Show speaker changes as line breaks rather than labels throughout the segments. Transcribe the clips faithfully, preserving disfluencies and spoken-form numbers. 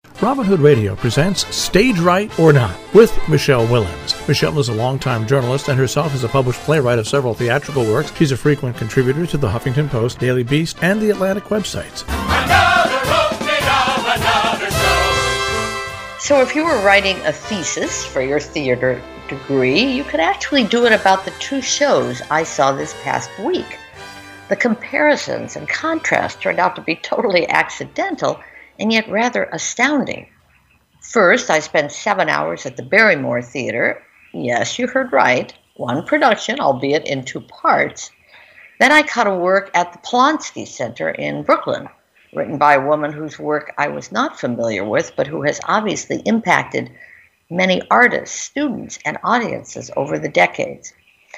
Robin Hood Radio presents Stage Right or Not with Michelle Willens. Michelle is a longtime journalist and herself is a published playwright of several theatrical works. She's a frequent contributor to the Huffington Post, Daily Beast, and the Atlantic websites.
Another opening of another show.
So if you were writing a thesis for your theater degree, you could actually do it about the two shows I saw this past week. The comparisons and contrasts turned out to be totally accidental and yet rather astounding. First, I spent seven hours at the Barrymore Theater. Yes, you heard right. One production, albeit in two parts. Then I caught a work at the Polanski Center in Brooklyn, written by a woman whose work I was not familiar with, but who has obviously impacted many artists, students, and audiences over the decades.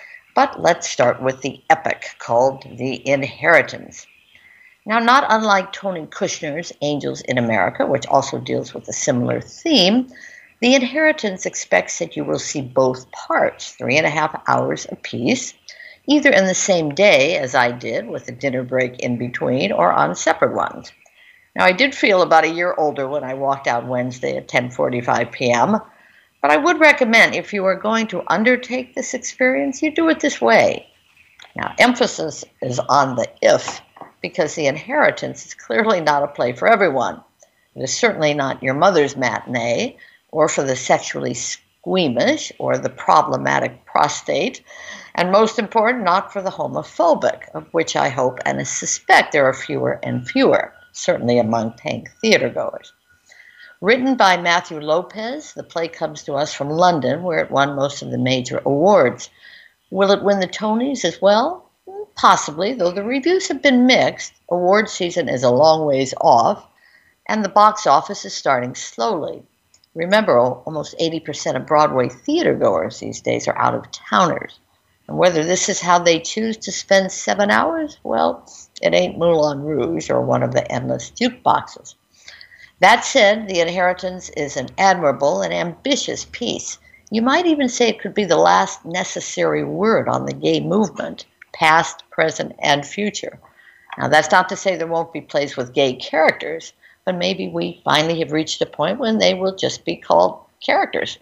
But let's start with the epic called The Inheritance. Now, not unlike Tony Kushner's Angels in America, which also deals with a similar theme, The Inheritance expects that you will see both parts, three and a half hours apiece, either in the same day, as I did, with a dinner break in between, or on separate ones. Now, I did feel about a year older when I walked out Wednesday at ten forty-five p.m., but I would recommend, if you are going to undertake this experience, you do it this way. Now, emphasis is on the if, because The Inheritance is clearly not a play for everyone. It is certainly not your mother's matinee, or for the sexually squeamish, or the problematic prostate, and most important, not for the homophobic, of which I hope and suspect there are fewer and fewer, certainly among paying theatergoers. Written by Matthew Lopez, the play comes to us from London, where it won most of the major awards. Will it win the Tonys as well? Possibly, though the reviews have been mixed. Award season is a long ways off, and the box office is starting slowly. Remember, almost eighty percent of Broadway theatergoers these days are out-of-towners. And whether this is how they choose to spend seven hours, well, it ain't Moulin Rouge or one of the endless jukeboxes. That said, The Inheritance is an admirable and ambitious piece. You might even say it could be the last necessary word on the gay movement, past, present, and future. Now, that's not to say there won't be plays with gay characters, but maybe we finally have reached a point when they will just be called characters.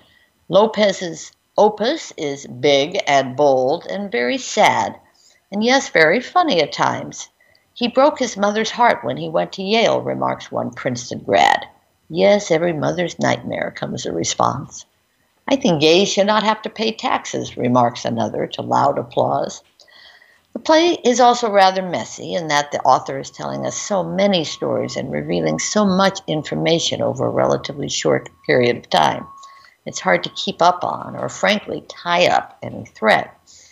Lopez's opus is big and bold and very sad, and yes, very funny at times. He broke his mother's heart when he went to Yale, remarks one Princeton grad. Yes, every mother's nightmare, comes a response. I think gays should not have to pay taxes, remarks another to loud applause. The play is also rather messy in that the author is telling us so many stories and revealing so much information over a relatively short period of time. It's hard to keep up on or, frankly, tie up any thread.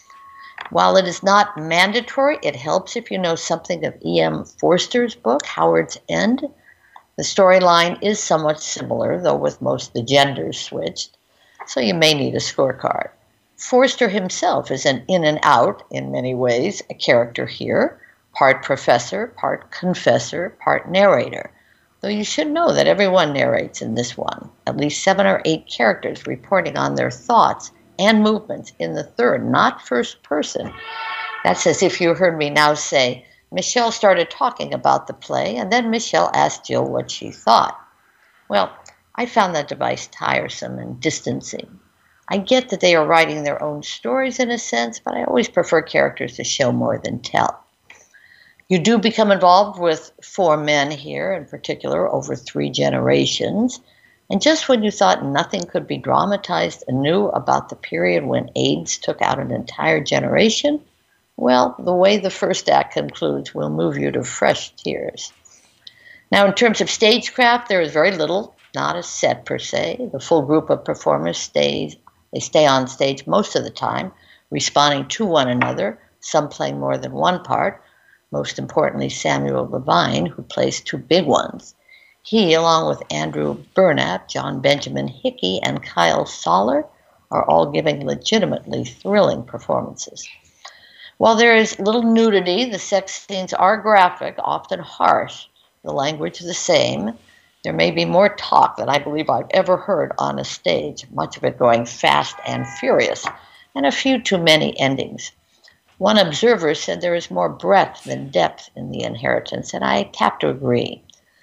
While it is not mandatory, it helps if you know something of E M Forster's book, Howard's End. The storyline is somewhat similar, though with most of the genders switched, so you may need a scorecard. Forster himself is an in and out, in many ways, a character here, part professor, part confessor, part narrator. Though you should know that everyone narrates in this one, at least seven or eight characters reporting on their thoughts and movements in the third, not first person. That's as if you heard me now say, Michelle started talking about the play, and then Michelle asked Jill what she thought. Well, I found that device tiresome and distancing. I get that they are writing their own stories in a sense, but I always prefer characters to show more than tell. You do become involved with four men here, in particular, over three generations. And just when you thought nothing could be dramatized anew about the period when AIDS took out an entire generation, well, the way the first act concludes will move you to fresh tears. Now, in terms of stagecraft, there is very little, not a set per se. The full group of performers stays They stay on stage most of the time, responding to one another, some playing more than one part, most importantly Samuel Levine, who plays two big ones. He, along with Andrew Burnap, John Benjamin Hickey, and Kyle Soller, are all giving legitimately thrilling performances. While there is little nudity, the sex scenes are graphic, often harsh, the language the same. There may be more talk than I believe I've ever heard on a stage, much of it going fast and furious, and a few too many endings. One observer said there is more breadth than depth in The Inheritance, and I have to agree.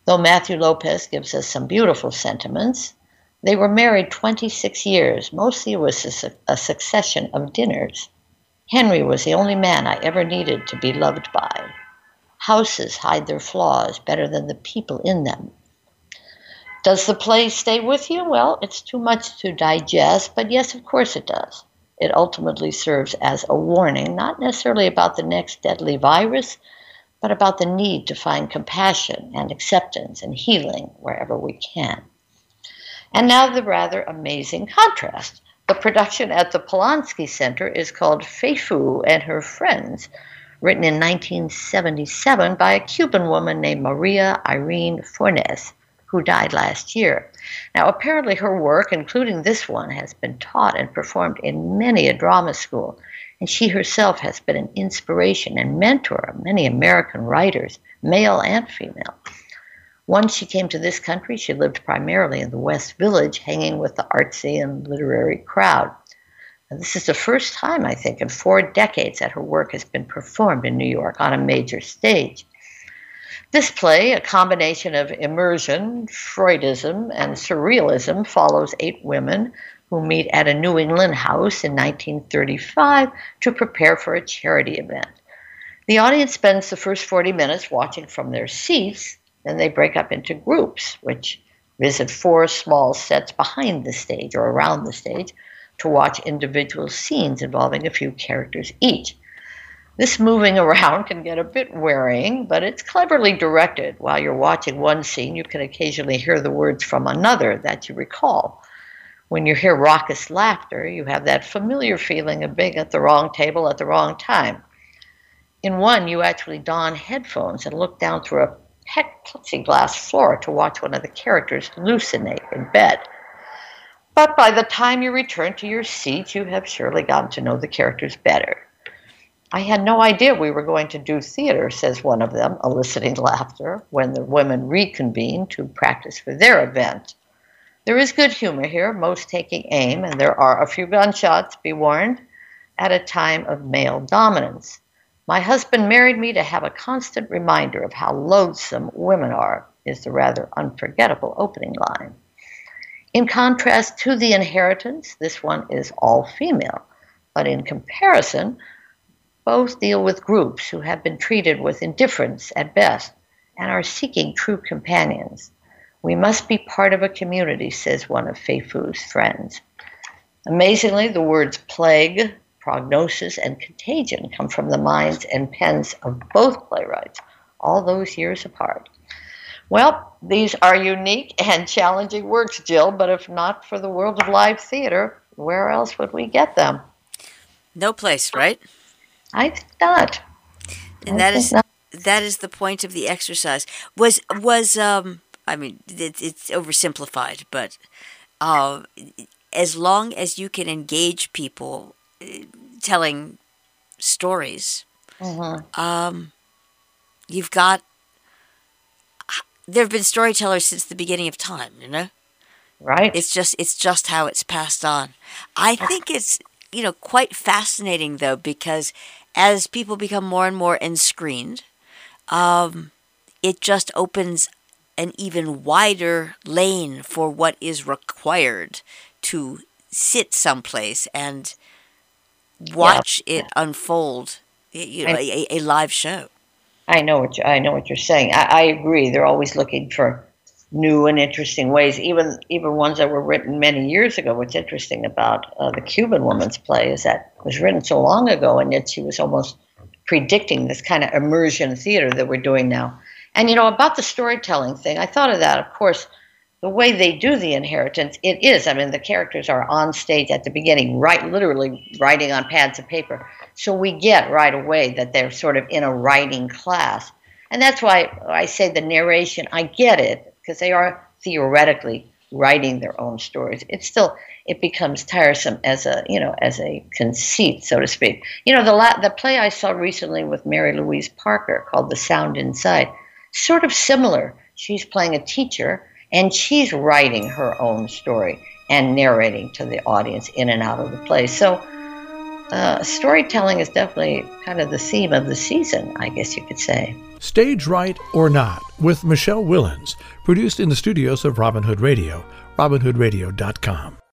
Though Matthew Lopez gives us some beautiful sentiments, they were married twenty-six years. Mostly it was a, su- a succession of dinners. Henry was the only man I ever needed to be loved by. Houses hide their flaws better than the people in them. Does the play stay with you? Well, it's too much to digest, but yes, of course it does. It ultimately serves as a warning, not necessarily about the next deadly virus, but about the need to find compassion and acceptance and healing wherever we can. And now the rather amazing contrast. The production at the Polanski Center is called Fei Fu and Her Friends, written in nineteen seventy-seven by a Cuban woman named Maria Irene Fornes, who died last year. Now, apparently her work, including this one, has been taught and performed in many a drama school, and she herself has been an inspiration and mentor of many American writers, male and female. Once she came to this country, she lived primarily in the West Village, hanging with the artsy and literary crowd. And this is the first time, I think, in four decades that her work has been performed in New York on a major stage. This play, a combination of immersion, Freudism, and surrealism, follows eight women who meet at a New England house in nineteen thirty-five to prepare for a charity event. The audience spends the first forty minutes watching from their seats, then they break up into groups, which visit four small sets behind the stage or around the stage to watch individual scenes involving a few characters each. This moving around can get a bit wearying, but it's cleverly directed. While you're watching one scene, you can occasionally hear the words from another that you recall. When you hear raucous laughter, you have that familiar feeling of being at the wrong table at the wrong time. In one, you actually don headphones and look down through a pet plexiglass floor to watch one of the characters hallucinate in bed. But by the time you return to your seat, you have surely gotten to know the characters better. I had no idea we were going to do theater, says one of them, eliciting laughter, when the women reconvene to practice for their event. There is good humor here, most taking aim, and there are a few gunshots, be warned, at a time of male dominance. My husband married me to have a constant reminder of how loathsome women are, is the rather unforgettable opening line. In contrast to The Inheritance, this one is all female, but in comparison, both deal with groups who have been treated with indifference at best and are seeking true companions. We must be part of a community, says one of Fei Fu's friends. Amazingly, the words plague, prognosis, and contagion come from the minds and pens of both playwrights, all those years apart. Well, these are unique and challenging works, Jill, but if not for the world of live theater, where else would we get them?
No place, right?
I think not.
And
I
that
think
is
not.
that is the point of the exercise. Was was um I mean it, it's oversimplified, but uh, as long as you can engage people uh, telling stories,
Mm-hmm.
um, you've got. There have been storytellers since the beginning of time, you know.
Right.
It's just it's just how it's passed on. I think it's you know quite fascinating though, because as people become more and more enscreened, um, it just opens an even wider lane for what is required to sit someplace and watch
Yeah.
it unfold. You know, a, a live show.
I know what you, I know what you're saying. I, I agree. They're always looking for new and interesting ways, even even ones that were written many years ago. What's interesting about uh, the Cuban Woman's play is that it was written so long ago, and yet she was almost predicting this kind of immersion theater that we're doing now. And, you know, about the storytelling thing, I thought of that, of course, the way they do The Inheritance, it is, I mean, the characters are on stage at the beginning, right, literally writing on pads of paper. So we get right away that they're sort of in a writing class. And that's why I say the narration, I get it, because they are theoretically writing their own stories. It's still, it becomes tiresome as a, you know, as a conceit, so to speak. You know, the la- the play I saw recently with Mary Louise Parker called The Sound Inside, sort of similar. She's playing a teacher, and she's writing her own story and narrating to the audience in and out of the play. So uh, storytelling is definitely kind of the theme of the season, I guess you could say.
Stage Right or Not with Michelle Willens, produced in the studios of Robin Hood Radio, robin hood radio dot com.